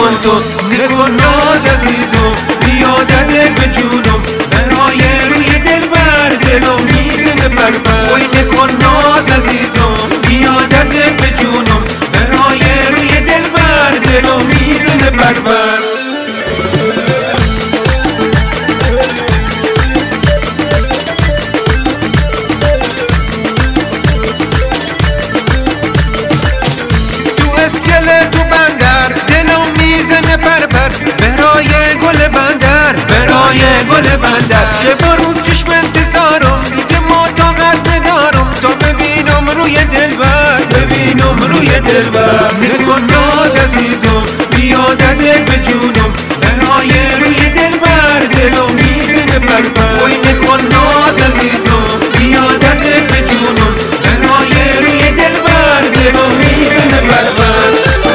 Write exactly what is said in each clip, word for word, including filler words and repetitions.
نکن تو نکن ناز عزیزم، بیادت به جونم برای روی دل بر دلم میزنه بربر. وای نکن ناز عزیزم، بیادت به جونم برای روی دل بر دلم میزنه بربر. تو بندر دلم میزنه بربر، برای گل بندر برای گل بندر. شب و روز چشم انتظارم دیگه ما طاقت ندارم تا ببینم روی دلبر، ببینم روی دلبر. نکن ناز عزیزم، بیادت به جونم برای روی دلبر دلم میزنه بربر. وای نکن ناز عزیزم، بیادت به جونم برای روی دلبر دلم میزنه بربر.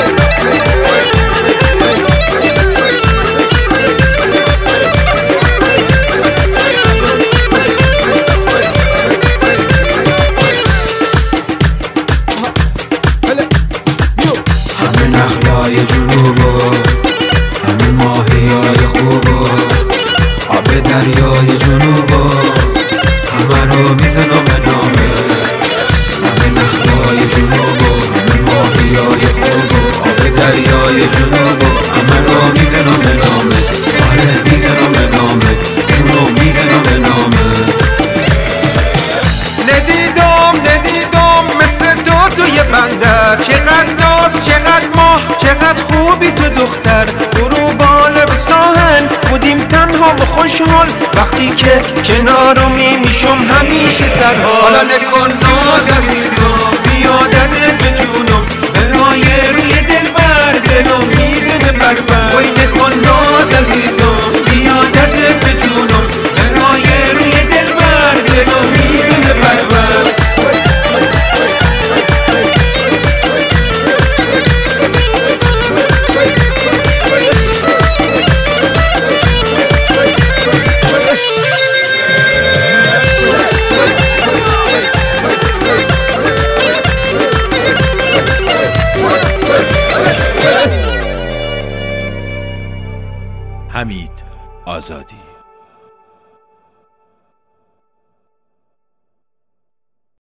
نخلای جنوبا همه ماهیای خوبا، آب دریای جنوبا همه رو میزنم به نامه. همه نخلای جنوبا همه ماهیای خوبا، آب دریای جنوبا همه رو میزنم به نامه. آره میزنم به نامه، جونو میزنم به نامه. ندیدم ندیدم مثل تو توی بندر، چقدر ناز چقدر ماه چقدر خوبی تو دختر. برو بالا به ساحل بودیم تنها و خوشحال، وقتی که کنارو می میشم همیشه سرحال. حالا نکن ناز عزیزم، بیادت به جونم برای روی دل بر دلم میزنه بربر. وای نکن ناز عزیزم، بیادت به جونم برای روی دل بر دلم میزنه بربر. حمید آزادی.